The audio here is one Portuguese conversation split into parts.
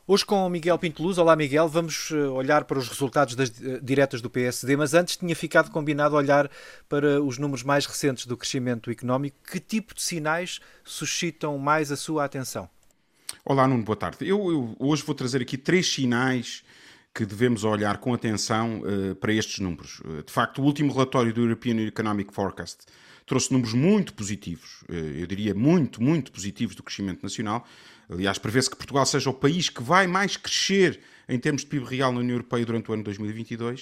Hoje com o Miguel Pinto Luz. Olá, Miguel. Vamos olhar para os resultados das diretas do PSD, mas antes tinha ficado combinado olhar para os números mais recentes do crescimento económico. Que tipo de sinais suscitam mais a sua atenção? Olá, Nuno, boa tarde. Eu hoje vou trazer aqui 3 sinais que devemos olhar com atenção para estes números. De facto, o último relatório do European Economic Forecast trouxe números muito positivos, eu diria muito, muito positivos do crescimento nacional. Aliás, prevê-se que Portugal seja o país que vai mais crescer em termos de PIB real na União Europeia durante o ano 2022.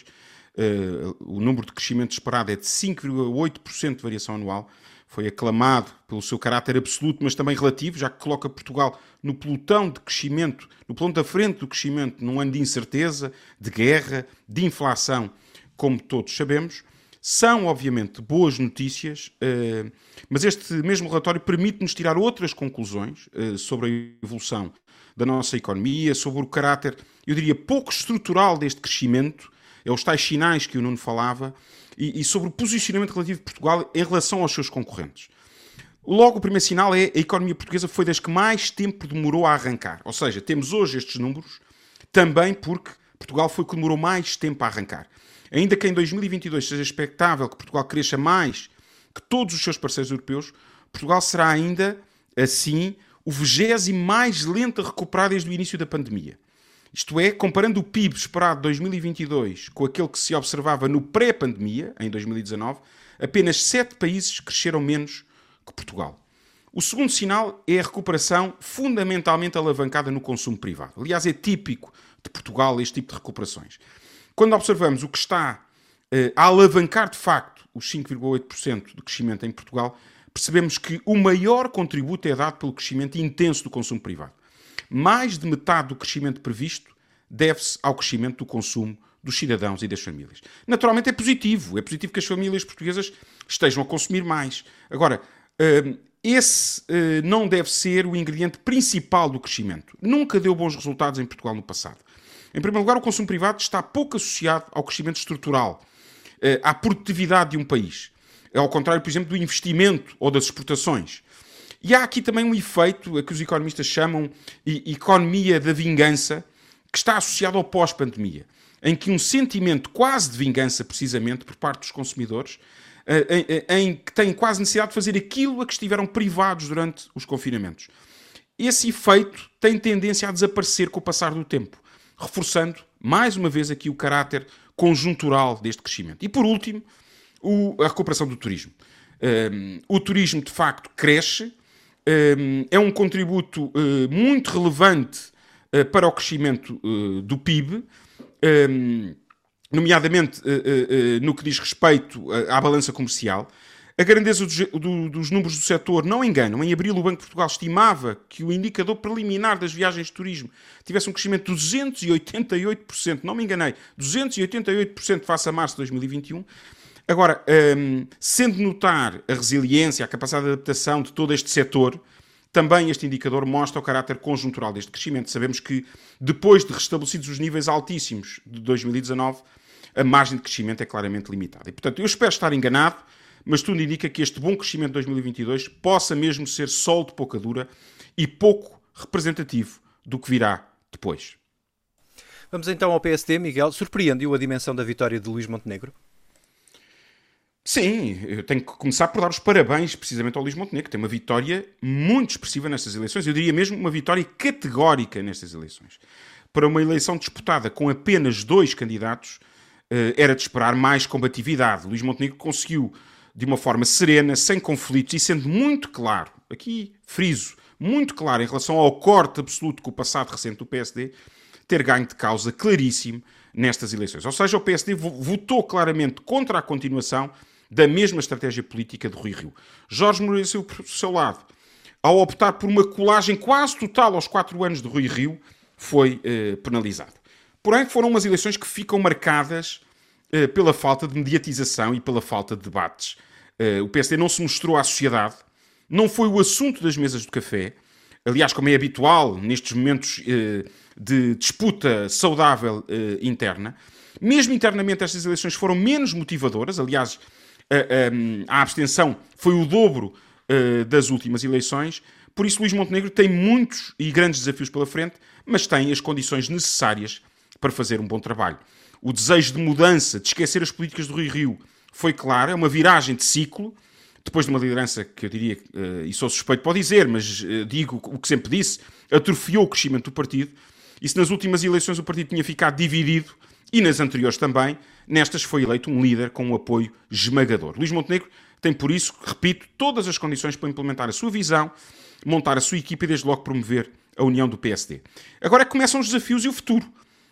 O número de crescimento esperado é de 5,8% de variação anual. Foi aclamado pelo seu caráter absoluto, mas também relativo, já que coloca Portugal no pelotão de crescimento, no pelotão da frente do crescimento, num ano de incerteza, de guerra, de inflação, como todos sabemos. São, obviamente, boas notícias, mas este mesmo relatório permite-nos tirar outras conclusões sobre a evolução da nossa economia, sobre o caráter, eu diria, pouco estrutural deste crescimento, é os tais sinais que o Nuno falava, e sobre o posicionamento relativo de Portugal em relação aos seus concorrentes. Logo, o primeiro sinal é a economia portuguesa foi das que mais tempo demorou a arrancar. Ou seja, temos hoje estes números também porque Portugal foi o que demorou mais tempo a arrancar. Ainda que em 2022 seja expectável que Portugal cresça mais que todos os seus parceiros europeus, Portugal será ainda, assim, o 20º mais lento a recuperar desde o início da pandemia. Isto é, comparando o PIB esperado de 2022 com aquele que se observava no pré-pandemia, em 2019, apenas 7 países cresceram menos que Portugal. O segundo sinal é a recuperação fundamentalmente alavancada no consumo privado. Aliás, é típico de Portugal este tipo de recuperações. Quando observamos o que está a alavancar de facto os 5,8% de crescimento em Portugal, percebemos que o maior contributo é dado pelo crescimento intenso do consumo privado. Mais de metade do crescimento previsto deve-se ao crescimento do consumo dos cidadãos e das famílias. Naturalmente é positivo que as famílias portuguesas estejam a consumir mais. Agora, esse não deve ser o ingrediente principal do crescimento. Nunca deu bons resultados em Portugal no passado. Em primeiro lugar, o consumo privado está pouco associado ao crescimento estrutural, à produtividade de um país. Ao contrário, por exemplo, do investimento ou das exportações. E há aqui também um efeito, a que os economistas chamam economia da vingança, que está associado ao pós-pandemia, em que um sentimento quase de vingança, precisamente, por parte dos consumidores, em que têm quase necessidade de fazer aquilo a que estiveram privados durante os confinamentos. Esse efeito tem tendência a desaparecer com o passar do tempo, reforçando, mais uma vez, aqui o caráter conjuntural deste crescimento. E, por último, a recuperação do turismo. O turismo, de facto, cresce, é um contributo muito relevante para o crescimento do PIB, nomeadamente no que diz respeito à balança comercial. A grandeza dos números do setor não enganam. Em abril, o Banco de Portugal estimava que o indicador preliminar das viagens de turismo tivesse um crescimento de 288%. Não me enganei. 288% face a março de 2021. Agora, sendo notar a resiliência, a capacidade de adaptação de todo este setor, também este indicador mostra o caráter conjuntural deste crescimento. Sabemos que, depois de restabelecidos os níveis altíssimos de 2019, a margem de crescimento é claramente limitada. E, portanto, eu espero estar enganado, mas tudo indica que este bom crescimento de 2022 possa mesmo ser sol de pouca dura e pouco representativo do que virá depois. Vamos então ao PSD, Miguel. Surpreendeu a dimensão da vitória de Luís Montenegro? Sim, eu tenho que começar por dar os parabéns precisamente ao Luís Montenegro, que tem uma vitória muito expressiva nestas eleições. Eu diria mesmo uma vitória categórica nestas eleições. Para uma eleição disputada com apenas 2 candidatos, era de esperar mais combatividade. Luís Montenegro conseguiu, de uma forma serena, sem conflitos e sendo muito claro, aqui friso, muito claro em relação ao corte absoluto com o passado recente do PSD, ter ganho de causa claríssimo nestas eleições. Ou seja, o PSD votou claramente contra a continuação da mesma estratégia política de Rui Rio. Jorge Moreira, por seu lado, ao optar por uma colagem quase total aos 4 anos de Rui Rio, foi penalizado. Porém, foram umas eleições que ficam marcadas pela falta de mediatização e pela falta de debates. O PSD não se mostrou à sociedade, não foi o assunto das mesas do café. Aliás, como é habitual nestes momentos de disputa saudável interna. Mesmo internamente, estas eleições foram menos motivadoras. Aliás, a abstenção foi o dobro das últimas eleições. Por isso, Luís Montenegro tem muitos e grandes desafios pela frente, mas tem as condições necessárias para fazer um bom trabalho. O desejo de mudança, de esquecer as políticas do Rui Rio, foi claro, é uma viragem de ciclo, depois de uma liderança que eu diria, e sou suspeito para dizer, mas digo o que sempre disse, atrofiou o crescimento do partido, e se nas últimas eleições o partido tinha ficado dividido, e nas anteriores também, nestas foi eleito um líder com um apoio esmagador. Luís Montenegro tem, por isso, repito, todas as condições para implementar a sua visão, montar a sua equipa e, desde logo, promover a união do PSD. Agora começam os desafios e o futuro.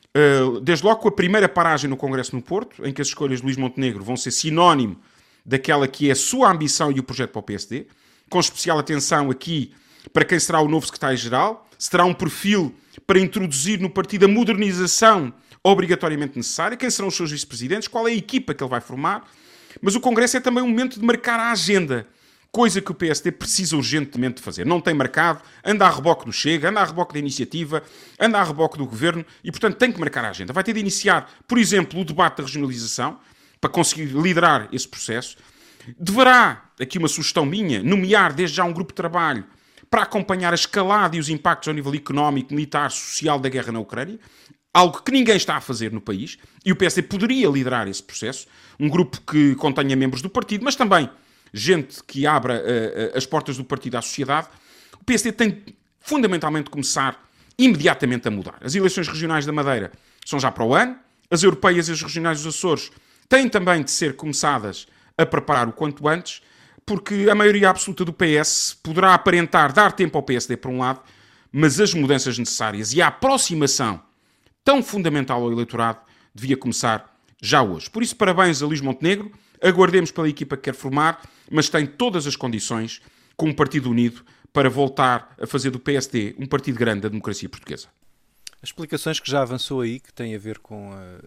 Desde logo com a primeira paragem no Congresso no Porto, em que as escolhas de Luís Montenegro vão ser sinónimo daquela que é a sua ambição e o projeto para o PSD, com especial atenção aqui para quem será o novo secretário-geral, se terá um perfil para introduzir no partido a modernização obrigatoriamente necessária, quem serão os seus vice-presidentes, qual é a equipa que ele vai formar, mas o Congresso é também um momento de marcar a agenda, coisa que o PSD precisa urgentemente de fazer. Não tem marcado, anda a reboque do Chega, anda a reboque da Iniciativa, anda a reboque do Governo e, portanto, tem que marcar a agenda. Vai ter de iniciar, por exemplo, o debate da regionalização, para conseguir liderar esse processo. Deverá, aqui uma sugestão minha, nomear desde já um grupo de trabalho para acompanhar a escalada e os impactos ao nível económico, militar, social da guerra na Ucrânia, algo que ninguém está a fazer no país, e o PSD poderia liderar esse processo, um grupo que contenha membros do partido, mas também gente que abra as portas do partido à sociedade. O PSD tem fundamentalmente de começar imediatamente a mudar. As eleições regionais da Madeira são já para o ano, as europeias e as regionais dos Açores têm também de ser começadas a preparar o quanto antes, porque a maioria absoluta do PS poderá aparentar dar tempo ao PSD por um lado, mas as mudanças necessárias e a aproximação tão fundamental ao eleitorado devia começar já hoje. Por isso, parabéns a Luís Montenegro, aguardemos pela equipa que quer formar, mas tem todas as condições, com um partido unido, para voltar a fazer do PSD um partido grande da democracia portuguesa. As explicações que já avançou aí, que têm a ver com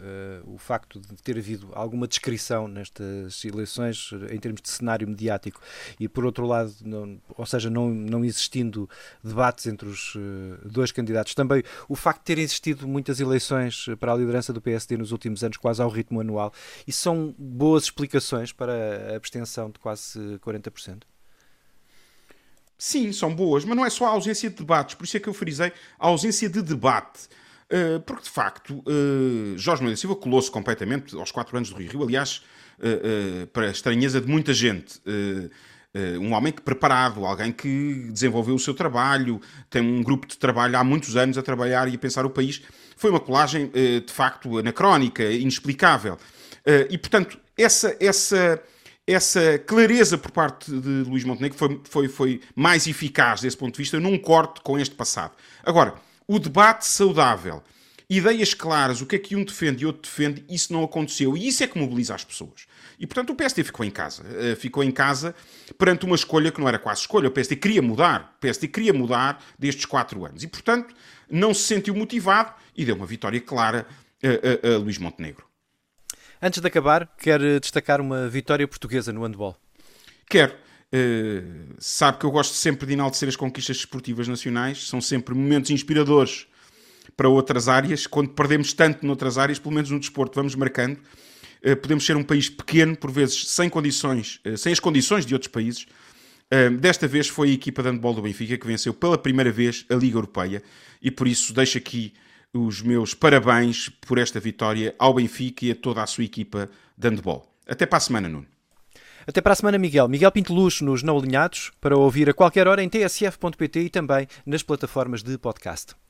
o facto de ter havido alguma descrição nestas eleições em termos de cenário mediático e, por outro lado, não existindo debates entre os dois candidatos, também o facto de terem existido muitas eleições para a liderança do PSD nos últimos anos, quase ao ritmo anual, isso são boas explicações para a abstenção de quase 40%? Sim, são boas, mas não é só a ausência de debates. Por isso é que eu frisei a ausência de debate. Porque, de facto, Jorge Moreira da Silva colou-se completamente aos 4 anos do Rui Rio. Aliás, para a estranheza de muita gente, um homem preparado, alguém que desenvolveu o seu trabalho, tem um grupo de trabalho há muitos anos a trabalhar e a pensar o país. Foi uma colagem, de facto, anacrónica, inexplicável. E, portanto, essa clareza por parte de Luís Montenegro foi mais eficaz desse ponto de vista num corte com este passado. Agora, o debate saudável, ideias claras, o que é que um defende e outro defende, isso não aconteceu. E isso é que mobiliza as pessoas. E, portanto, o PSD ficou em casa. Ficou em casa perante uma escolha que não era quase escolha. O PSD queria mudar. O PSD queria mudar destes 4 anos. E, portanto, não se sentiu motivado e deu uma vitória clara a Luís Montenegro. Antes de acabar, quer destacar uma vitória portuguesa no handball? Quero. Sabe que eu gosto sempre de enaltecer as conquistas desportivas nacionais. São sempre momentos inspiradores para outras áreas. Quando perdemos tanto noutras áreas, pelo menos no desporto, vamos marcando. Podemos ser um país pequeno, por vezes sem as condições de outros países. Desta vez foi a equipa de handball do Benfica que venceu pela primeira vez a Liga Europeia. E por isso deixo aqui os meus parabéns por esta vitória ao Benfica e a toda a sua equipa de handball. Até para a semana, Nuno. Até para a semana, Miguel. Miguel Pinto Luz nos Não Alinhados, para ouvir a qualquer hora em tsf.pt e também nas plataformas de podcast.